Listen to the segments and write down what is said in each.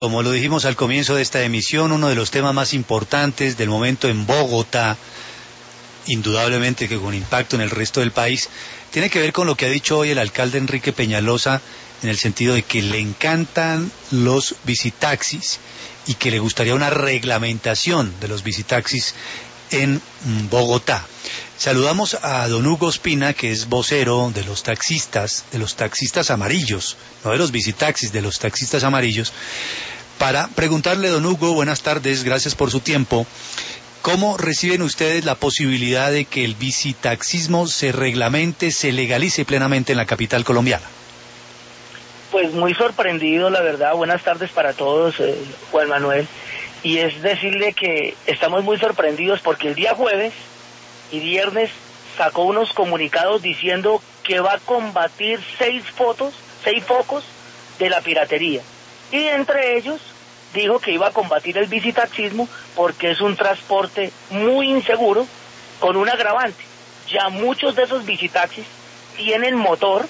Como lo dijimos al comienzo de esta emisión, uno de los temas más importantes del momento en Bogotá, indudablemente que con impacto en el resto del país, tiene que ver con lo que ha dicho hoy el alcalde Enrique Peñalosa, en el sentido de que le encantan los visitaxis y que le gustaría una reglamentación de los visitaxis en Bogotá. Saludamos a don Hugo Ospina, que es vocero de los taxistas amarillos, no de los visitaxis, de los taxistas amarillos, para preguntarle, don Hugo, buenas tardes, gracias por su tiempo. ¿Cómo reciben ustedes la posibilidad de que el visitaxismo se reglamente, se legalice plenamente en la capital colombiana? Pues muy sorprendido, la verdad. Buenas tardes para todos, Juan Manuel. Y es decirle que estamos muy sorprendidos porque el día jueves y viernes sacó unos comunicados diciendo que va a combatir seis focos de la piratería. Y entre ellos dijo que iba a combatir el visitaxismo porque es un transporte muy inseguro con un agravante. Ya muchos de esos visitaxis tienen motor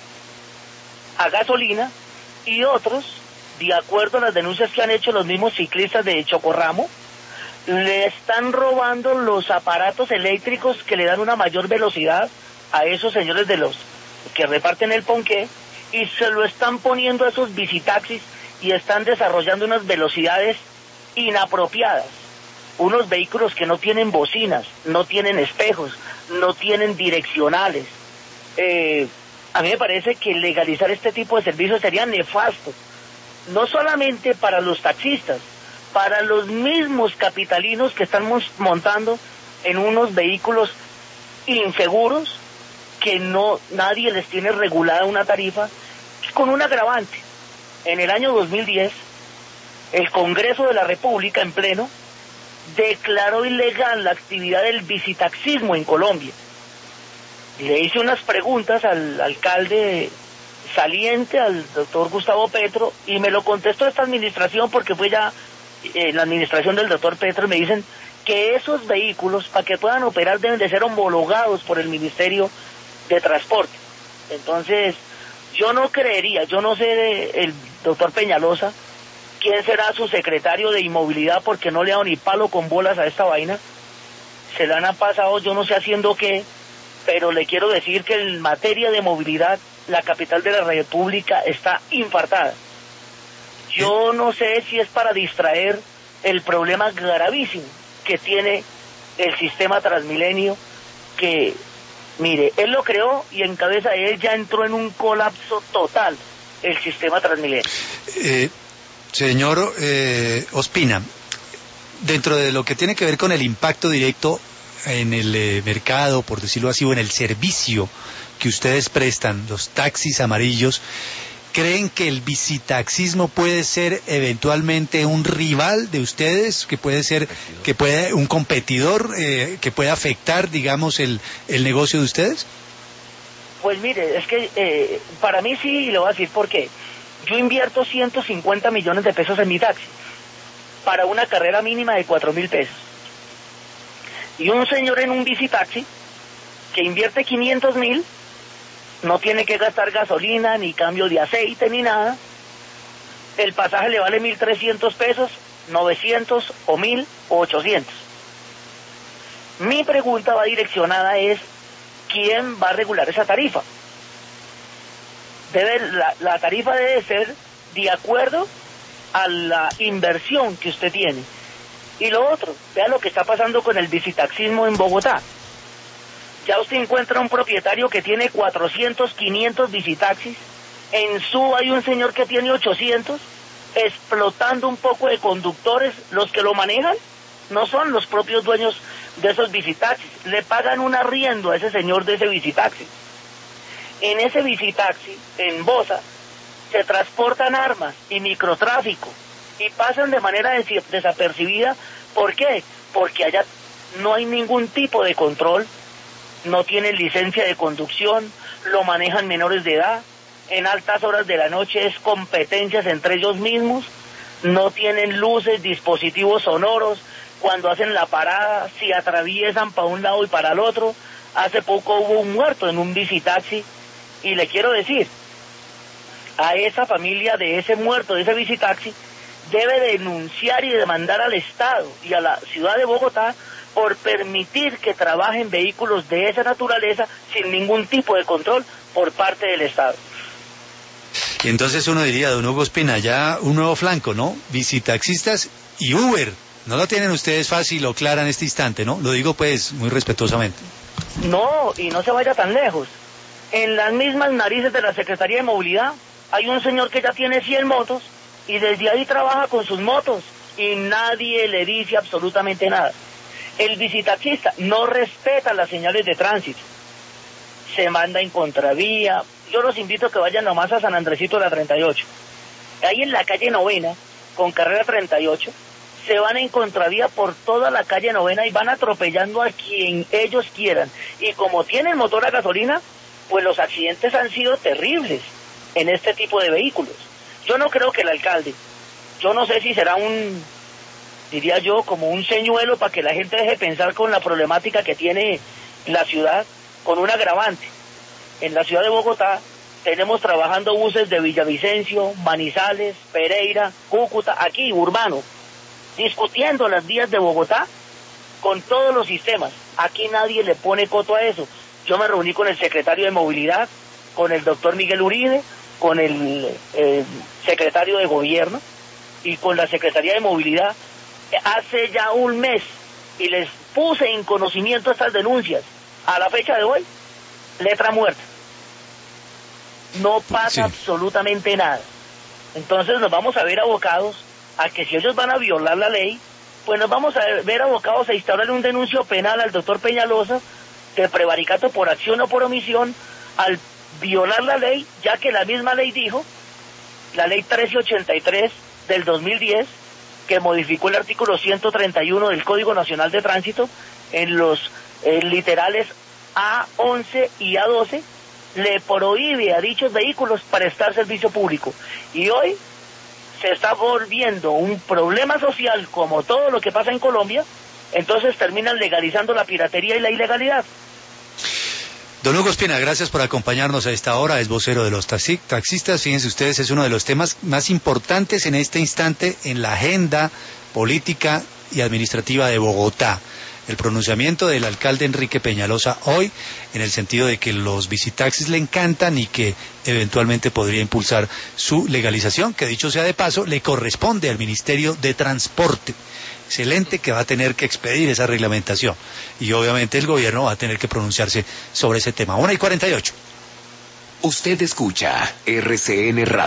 a gasolina y otros, de acuerdo a las denuncias que han hecho los mismos ciclistas de Chocorramo, le están robando los aparatos eléctricos que le dan una mayor velocidad a esos señores de los que reparten el ponqué y se lo están poniendo a esos visitaxis y están desarrollando unas velocidades inapropiadas, unos vehículos que no tienen bocinas, no tienen espejos, no tienen direccionales. A mí me parece que legalizar este tipo de servicios sería nefasto, no solamente para los taxistas, para los mismos capitalinos que están montando en unos vehículos inseguros que nadie les tiene regulada una tarifa, con un agravante. En el año 2010, el Congreso de la República en pleno declaró ilegal la actividad del visitaxismo en Colombia. Le hice unas preguntas al alcalde saliente, al doctor Gustavo Petro, y me lo contestó esta administración porque fue ya la administración del doctor Petro. Me dicen que esos vehículos, para que puedan operar, deben de ser homologados por el Ministerio de Transporte. Entonces, yo no creería, yo no sé el doctor Peñalosa quién será su secretario de inmovilidad, porque no le ha dado ni palo con bolas a esta vaina. Se la han pasado yo no sé haciendo qué, pero le quiero decir que en materia de movilidad la capital de la República está infartada. Yo no sé si es para distraer el problema gravísimo que tiene el sistema Transmilenio, que, mire, él lo creó y en cabeza de él ya entró en un colapso total el sistema Transmilenio. Señor Ospina, dentro de lo que tiene que ver con el impacto directo en el mercado, por decirlo así, o en el servicio que ustedes prestan, los taxis amarillos, ¿creen que el visitaxismo puede ser eventualmente un rival de ustedes, que puede un competidor que puede afectar, digamos, el negocio de ustedes? Pues mire, es que para mí sí, y le voy a decir por qué. Yo invierto 150 millones de pesos en mi taxi para una carrera mínima de 4.000 pesos. Y un señor en un visitaxi que invierte 500.000 no tiene que gastar gasolina, ni cambio de aceite, ni nada. El pasaje le vale 1.300 pesos, 900 o 1.000 o 800. Mi pregunta va direccionada es, ¿quién va a regular esa tarifa? La tarifa debe ser de acuerdo a la inversión que usted tiene. Y lo otro, vea lo que está pasando con el visitaxismo en Bogotá. Ya usted encuentra un propietario que tiene 400, 500 visitaxis. En Suba hay un señor que tiene 800, explotando un poco de conductores. Los que lo manejan no son los propios dueños de esos visitaxis. Le pagan un arriendo a ese señor de ese visitaxi. En ese visitaxi, en Bosa, se transportan armas y microtráfico y pasan de manera desapercibida. ¿Por qué? Porque allá no hay ningún tipo de control, no tienen licencia de conducción, lo manejan menores de edad, en altas horas de la noche es competencias entre ellos mismos, no tienen luces, dispositivos sonoros, cuando hacen la parada, si atraviesan para un lado y para el otro. Hace poco hubo un muerto en un visitaxi, y le quiero decir, a esa familia de ese muerto, de ese visitaxi, debe denunciar y demandar al Estado y a la ciudad de Bogotá por permitir que trabajen vehículos de esa naturaleza sin ningún tipo de control por parte del Estado. Y entonces uno diría, don Hugo Espina, ya un nuevo flanco, ¿no? Bicitaxistas y Uber. No lo tienen ustedes fácil o clara en este instante, ¿no? Lo digo pues muy respetuosamente. No, y no se vaya tan lejos. En las mismas narices de la Secretaría de Movilidad hay un señor que ya tiene 100 motos y desde ahí trabaja con sus motos y nadie le dice absolutamente nada. El bicitaxista no respeta las señales de tránsito, se manda en contravía. Yo los invito a que vayan nomás a San Andresito de la 38. Ahí en la calle Novena, con carrera 38, se van en contravía por toda la calle Novena y van atropellando a quien ellos quieran. Y como tienen motor a gasolina, pues los accidentes han sido terribles en este tipo de vehículos. Yo no creo que el alcalde, yo no sé si será diría yo, como un señuelo para que la gente deje pensar con la problemática que tiene la ciudad, con un agravante. En la ciudad de Bogotá tenemos trabajando buses de Villavicencio, Manizales, Pereira, Cúcuta, aquí, urbano, discutiendo las vías de Bogotá con todos los sistemas. Aquí nadie le pone coto a eso. Yo me reuní con el secretario de Movilidad, con el doctor Miguel Uribe, con el secretario de Gobierno y con la Secretaría de Movilidad hace ya un mes y les puse en conocimiento estas denuncias. A la fecha de hoy, letra muerta. No pasa absolutamente nada. Entonces nos vamos a ver abocados a que si ellos van a violar la ley, pues nos vamos a ver abocados a instaurarle un denuncio penal al doctor Peñalosa de prevaricato por acción o por omisión al violar la ley, ya que la misma ley dijo, la ley 1383 del 2010, que modificó el artículo 131 del Código Nacional de Tránsito, en los literales A11 y A12, le prohíbe a dichos vehículos prestar servicio público. Y hoy se está volviendo un problema social como todo lo que pasa en Colombia, entonces terminan legalizando la piratería y la ilegalidad. Don Hugo Espina, gracias por acompañarnos a esta hora, es vocero de los taxistas. Fíjense ustedes, es uno de los temas más importantes en este instante en la agenda política y administrativa de Bogotá. El pronunciamiento del alcalde Enrique Peñalosa hoy, en el sentido de que los bicitaxis le encantan y que eventualmente podría impulsar su legalización, que dicho sea de paso, le corresponde al Ministerio de Transporte. Excelente, que va a tener que expedir esa reglamentación. Y obviamente el gobierno va a tener que pronunciarse sobre ese tema. 1:48. Usted escucha RCN Radio.